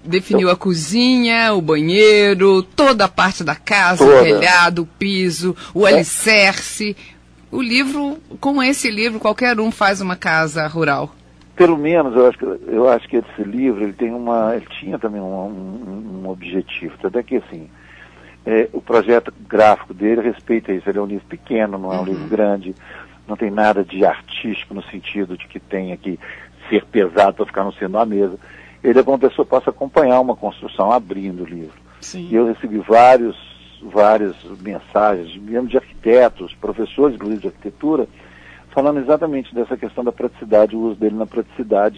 definiu a cozinha, o banheiro, toda a parte da casa, Toda. o telhado, o piso, o alicerce. O livro, com esse livro, qualquer um faz uma casa rural. Pelo menos, eu acho que esse livro, ele tinha também um objetivo, até que assim, o projeto gráfico dele respeita isso. Ele é um livro pequeno, não é um livro grande, não tem nada de artístico no sentido de que tenha que ser pesado para ficar no centro da mesa. Ele é como a pessoa possa acompanhar uma construção abrindo o livro. Sim. E eu recebi várias mensagens, mesmo de arquitetos, professores, inclusive de arquitetura, falando exatamente dessa questão da praticidade, o uso dele na praticidade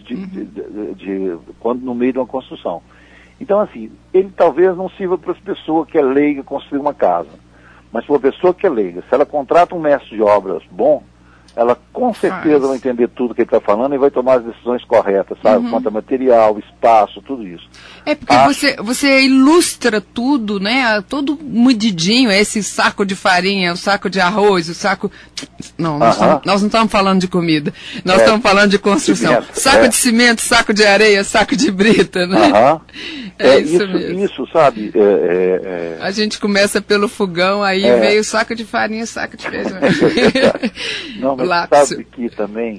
quando no meio de uma construção. Então, assim, ele talvez não sirva para as pessoas que é leiga construir uma casa, mas para uma pessoa que é leiga, se ela contrata um mestre de obras bom, ela com certeza vai entender tudo que ele está falando e vai tomar as decisões corretas, sabe? Quanto a material, espaço, tudo isso. É porque você ilustra tudo, né? Todo medidinho, esse saco de farinha, o saco de arroz, o saco... Não, nós não estamos falando de comida. Nós estamos falando de construção. Cimento, saco de cimento, saco de areia, saco de brita, né? É isso mesmo. Isso, sabe? A gente começa pelo fogão, aí veio o saco de farinha, saco de feijão. Não, mas sabe que também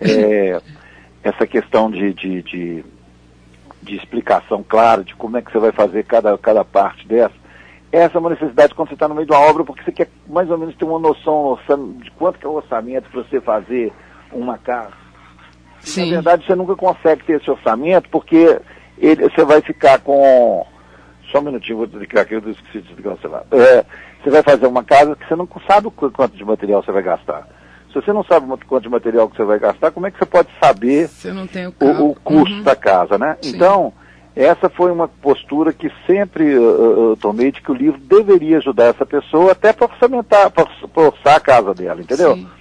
essa questão de explicação clara de como é que você vai fazer cada parte dessa, essa é uma necessidade quando você está no meio de uma obra, porque você quer mais ou menos ter uma noção de quanto que é o orçamento para você fazer uma casa. Sim. Na verdade, você nunca consegue ter esse orçamento, porque você vai ficar com... Só um minutinho, vou desligar aqui, eu esqueci de desligar o celular. Você vai fazer uma casa que você não sabe quanto de material você vai gastar. Se você não sabe quanto de material que você vai gastar, como é que você pode saber você não tem o custo da casa, né? Sim. Então, essa foi uma postura que sempre eu tomei, de que o livro deveria ajudar essa pessoa até para orçamentar, para orçar a casa dela, entendeu? Sim.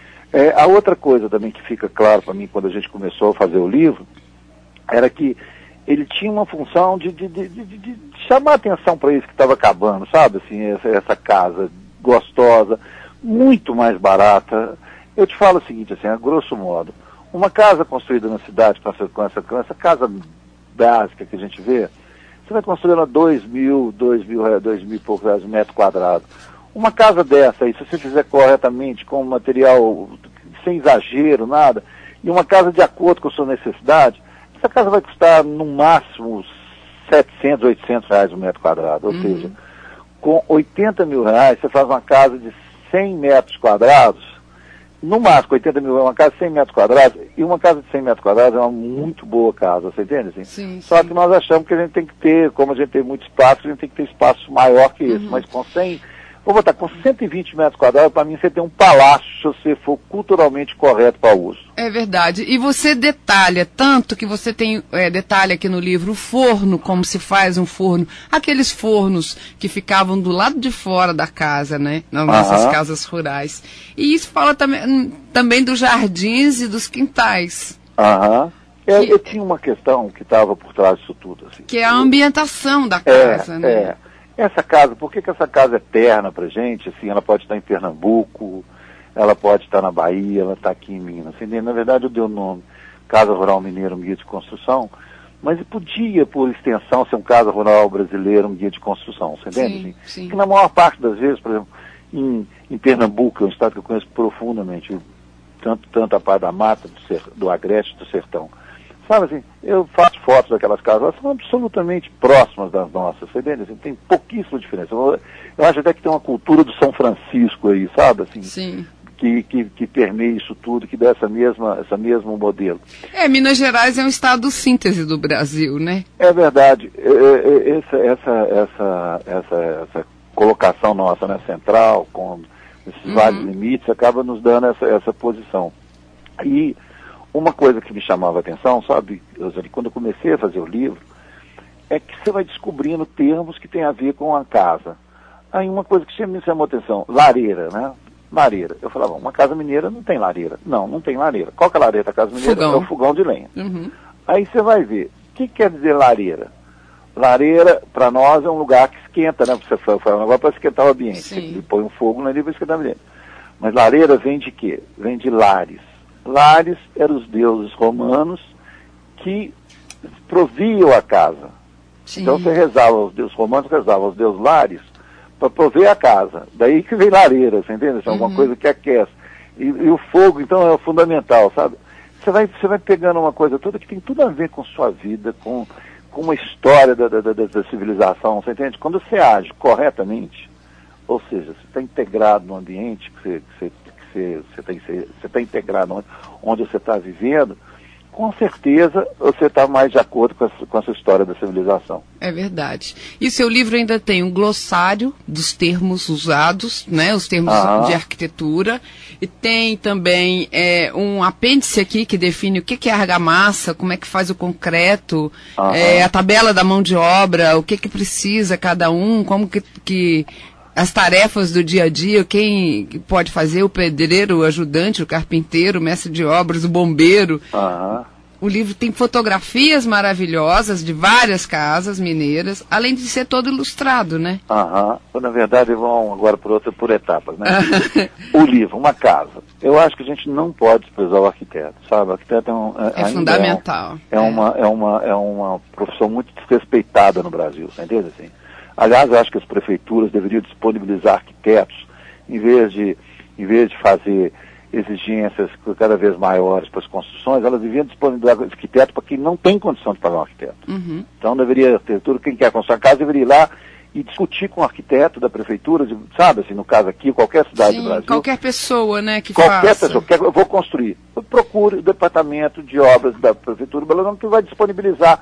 A outra coisa também que fica claro para mim quando a gente começou a fazer o livro, era que ele tinha uma função de chamar a atenção para isso que estava acabando, sabe? Assim, essa casa gostosa, muito mais barata. Eu te falo o seguinte, assim, a grosso modo, uma casa construída na cidade com essa casa básica que a gente vê, você vai construir ela 2 mil e poucos reais o metro quadrado. Uma casa dessa aí, se você fizer corretamente, com material sem exagero, nada, e uma casa de acordo com a sua necessidade, essa casa vai custar no máximo 700, 800 reais o metro quadrado. Ou seja, com 80 mil reais você faz uma casa de 100 metros quadrados, no máximo 80 mil reais, uma casa de 100 metros quadrados, e uma casa de 100 metros quadrados é uma muito boa casa, você entende? Assim? Sim, Só que nós achamos que a gente tem que ter, como a gente tem muito espaço, a gente tem que ter espaço maior que esse, mas com 100... Vou botar, com 120 metros quadrados, para mim você tem um palácio, se você for culturalmente correto para o uso. É verdade. E você detalha, tanto que você tem, detalha aqui no livro, o forno, como se faz um forno. Aqueles fornos que ficavam do lado de fora da casa, né? Nas nossas casas rurais. E isso fala também dos jardins e dos quintais. Eu tinha uma questão que estava por trás disso tudo. Assim, que é a ambientação da casa, né? Essa casa, por que essa casa é eterna pra gente? Assim, ela pode estar em Pernambuco, ela pode estar na Bahia, ela está aqui em Minas. Assim, na verdade, eu dei o nome Casa Rural Mineira, um guia de construção, mas podia, por extensão, ser um Casa Rural Brasileiro, um guia de construção, você entende? Sim. Porque na maior parte das vezes, por exemplo, em Pernambuco, que é um estado que eu conheço profundamente, tanto a parte da mata, do Agreste, do sertão. Sabe assim, eu faço fotos daquelas casas, elas são absolutamente próximas das nossas, você entende? Assim, tem pouquíssima diferença. Eu acho até que tem uma cultura do São Francisco aí, sabe? Assim, sim. Que permeia isso tudo, que dá essa mesmo modelo. Minas Gerais é um estado síntese do Brasil, né? É verdade. Essa colocação nossa, né, central, com esses vários limites, acaba nos dando essa posição. E uma coisa que me chamava a atenção, sabe, Rosane, quando eu comecei a fazer o livro, é que você vai descobrindo termos que tem a ver com a casa. Aí uma coisa que sempre me chamou a atenção, lareira, né? Lareira. Eu falava, uma casa mineira não tem lareira. Não tem lareira. Qual que é a lareira da casa mineira? Fogão. É o fogão de lenha. Aí você vai ver, o que quer dizer lareira? Lareira, para nós, é um lugar que esquenta, né? Você foi um negócio para esquentar o ambiente. Sim. Você põe um fogo ali para esquentar o ambiente. Mas lareira vem de quê? Vem de lares. Lares eram os deuses romanos que proviam a casa. Sim. Então você rezava, os romanos rezavam aos deuses lares para prover a casa. Daí que vem lareira, você entende? Isso é alguma coisa que aquece. E o fogo, então, é fundamental, sabe? Você vai pegando uma coisa toda que tem tudo a ver com sua vida, com uma história da civilização, você entende? Quando você age corretamente, ou seja, você está integrado no ambiente que você está integrado onde você está vivendo, com certeza você está mais de acordo com essa história da civilização. É verdade. E seu livro ainda tem um glossário dos termos usados, né, os termos de arquitetura, e tem também um apêndice aqui que define o que é argamassa, como é que faz o concreto, a tabela da mão de obra, o que precisa cada um, como que as tarefas do dia a dia, quem pode fazer, o pedreiro, o ajudante, o carpinteiro, o mestre de obras, o bombeiro. O livro tem fotografias maravilhosas de várias casas mineiras, além de ser todo ilustrado, né? Na verdade, vão agora por etapas, né? O livro, uma casa. Eu acho que a gente não pode desprezar o arquiteto, sabe? O arquiteto é fundamental. É uma profissão muito desrespeitada no Brasil, você entende assim? Aliás, eu acho que as prefeituras deveriam disponibilizar arquitetos, em vez de fazer exigências cada vez maiores para as construções, elas deviam disponibilizar arquiteto para quem não tem condição de pagar um arquiteto. Então deveria ter tudo, quem quer construir uma casa deveria ir lá e discutir com o arquiteto da prefeitura, sabe, assim, no caso aqui, qualquer cidade do Brasil. Qualquer pessoa, né, que qualquer pessoa, eu vou construir. Procure o departamento de obras da prefeitura, que vai disponibilizar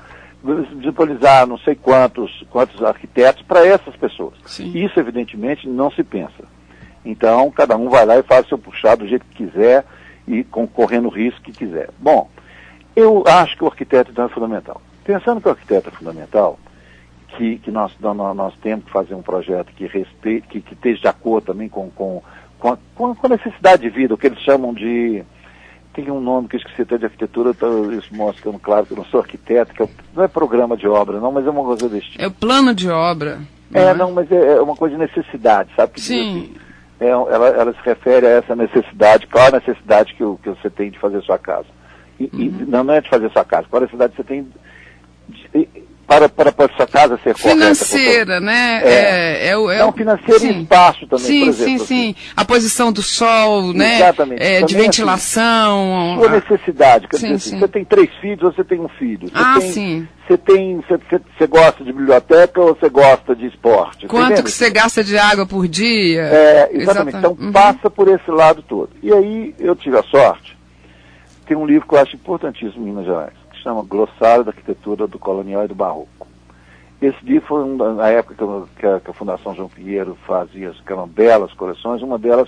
não sei quantos arquitetos para essas pessoas. Sim. Isso, evidentemente, não se pensa. Então, cada um vai lá e faz seu puxado do jeito que quiser e correndo o risco que quiser. Bom, eu acho que o arquiteto então, é fundamental. Pensando que o arquiteto é fundamental, que nós temos que fazer um projeto que respeite, que esteja de acordo também com a necessidade de vida, o que eles chamam de... Tem um nome que eu esqueci até de arquitetura, isso mostra claro que eu não sou arquiteto, que não é programa de obra, não, mas é uma coisa desse tipo. É o plano de obra. Mas é uma coisa de necessidade, sabe? Que sim. Assim, ela se refere a essa necessidade, qual a necessidade que você tem de fazer sua casa. Não é de fazer sua casa, qual a necessidade que você tem para sua casa ser financeira, né? Financeira e espaço também, sim, por exemplo. Sim. A posição do sol, né? Exatamente. De ventilação. Sua necessidade. Você tem 3 filhos ou você tem um filho? Sim. Você gosta de biblioteca ou você gosta de esporte? Quanto que você gasta de água por dia? Exatamente. Então passa por esse lado todo. E aí eu tive a sorte, tem um livro que eu acho importantíssimo em Minas Gerais, chama Glossário da Arquitetura do Colonial e do Barroco. Esse livro foi na época que a Fundação João Pinheiro fazia aquelas belas coleções, uma delas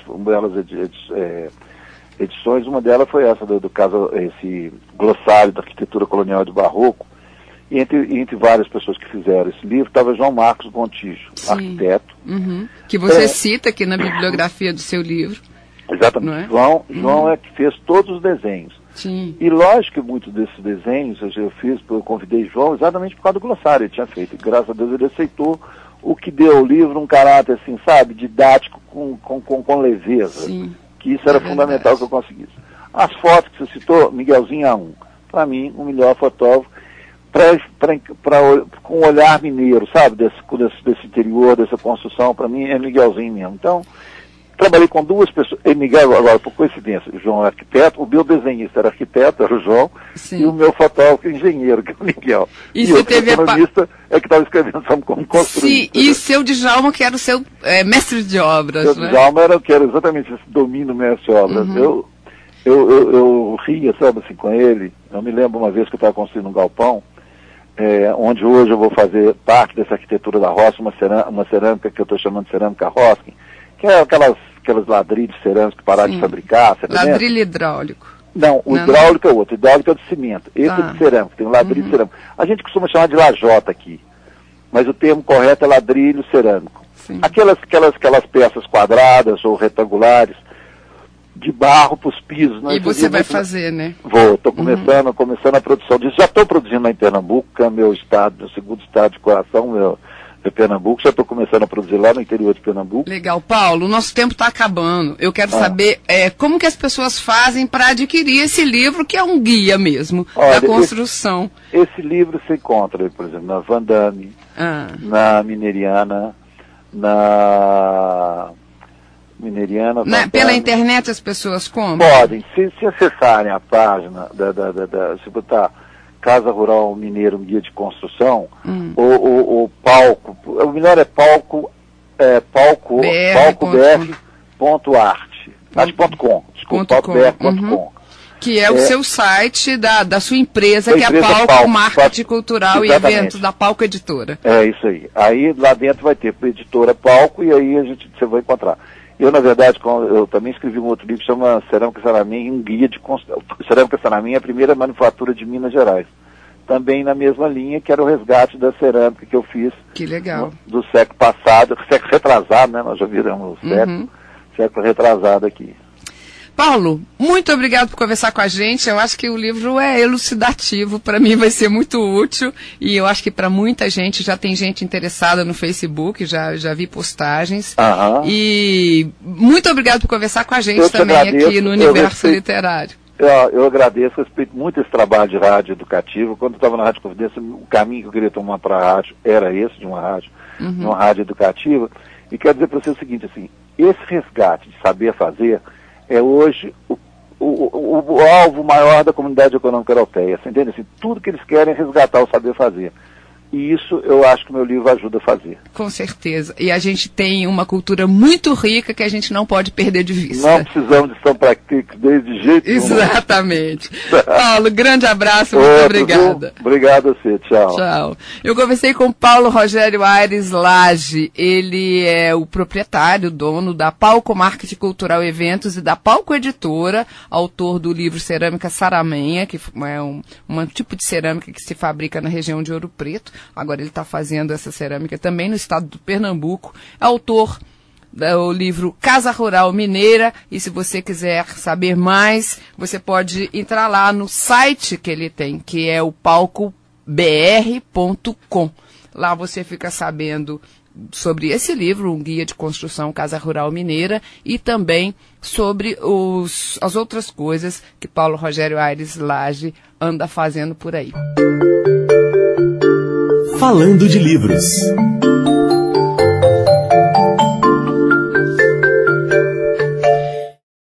edições, uma delas foi essa do caso, esse Glossário da Arquitetura Colonial e do Barroco, e entre várias pessoas que fizeram esse livro, estava João Marcos Gontijo, arquiteto. Que você cita aqui na bibliografia do seu livro. Exatamente. João é que fez todos os desenhos. Sim. E lógico que muitos desses desenhos eu convidei João exatamente por causa do glossário ele tinha feito. E, graças a Deus ele aceitou, o que deu ao livro um caráter, assim, sabe, didático com leveza. Sim. Que isso era fundamental que eu conseguisse. As fotos que você citou, Miguelzinho A1. Para mim, o melhor fotógrafo com o olhar mineiro, sabe, desse interior, dessa construção, para mim é Miguelzinho mesmo. Então, trabalhei com 2 pessoas, e Miguel, agora, por coincidência, o João é arquiteto, o meu desenhista era arquiteto, era o João, sim. E o meu fotógrafo engenheiro, que é o Miguel. E você teve economista é que estava escrevendo sobre como construir. Sim, e seu Djalma, que era o seu mestre de obras, seu Djalma era exatamente esse domínio mestre de obras. Eu ria, sabe, assim, com ele. Eu me lembro uma vez que eu estava construindo um galpão, onde hoje eu vou fazer parte dessa arquitetura da roça, uma cerâmica que eu estou chamando de cerâmica Hoskin, que é aquelas ladrilhos cerâmicos que pararam de fabricar. Ladrilho hidráulico. Não, o hidráulico é outro. O hidráulico é de cimento. Esse é de cerâmico, tem um ladrilho de cerâmico. A gente costuma chamar de lajota aqui, mas o termo correto é ladrilho cerâmico. Sim. Aquelas peças quadradas ou retangulares, de barro para os pisos. E você vai fazer, né? Vou, estou começando a produção disso. Já estou produzindo lá em Pernambuco, que é meu estado, meu segundo estado de coração, Pernambuco, já estou começando a produzir lá no interior de Pernambuco. Legal. Paulo, o nosso tempo está acabando. Eu quero saber como que as pessoas fazem para adquirir esse livro, que é um guia mesmo, da construção. Esse livro você encontra, por exemplo, na Van Damme, na Mineriana, pela internet as pessoas compram? Podem. Se acessarem a página, se botar Casa Rural Mineira, um guia de construção, o palco, o melhor é palcobr.art.com. Que é o seu site da sua empresa, que é a Palco Marketing Cultural e Eventos, da Palco Editora. É isso aí. Aí lá dentro vai ter a editora Palco e aí você vai encontrar. Eu, na verdade, eu também escrevi um outro livro que chama Cerâmica Saraminha, um guia de construção. Cerâmica Saraminha é a primeira manufatura de Minas Gerais. Também na mesma linha, que era o resgate da cerâmica que eu fiz. Que legal. Do século passado, século retrasado, né? Nós já viramos o século retrasado aqui. Paulo, muito obrigado por conversar com a gente. Eu acho que o livro é elucidativo, para mim vai ser muito útil e eu acho que para muita gente, já tem gente interessada no Facebook, já vi postagens. E muito obrigado por conversar com a gente também aqui no Universo Literário. Eu agradeço, respeito muito esse trabalho de rádio educativo. Quando eu estava na Rádio Confidência, o caminho que eu queria tomar para a rádio era esse, de uma rádio educativa. E quero dizer para você o seguinte, assim, esse resgate de saber fazer é hoje o alvo maior da comunidade econômica europeia. Você entende? Assim, tudo que eles querem é resgatar o saber fazer. E isso eu acho que o meu livro ajuda a fazer. Com certeza. E a gente tem uma cultura muito rica que a gente não pode perder de vista. Não precisamos de São Pratique desde jeito nenhum. Exatamente. Paulo, grande abraço, muito obrigada. Obrigado a você, tchau. Tchau. Eu conversei com Paulo Rogério Aires Lage. Ele é o proprietário, dono da Palco Marketing Cultural Eventos e da Palco Editora, autor do livro Cerâmica Saraminha, que é um tipo de cerâmica que se fabrica na região de Ouro Preto. Agora ele está fazendo essa cerâmica também no estado do Pernambuco. É autor do livro Casa Rural Mineira. E se você quiser saber mais, você pode entrar lá no site que ele tem, que é o palcobr.com. Lá você fica sabendo sobre esse livro, um guia de construção Casa Rural Mineira, e também sobre as outras coisas que Paulo Rogério Aires Lage anda fazendo por aí. Falando de livros.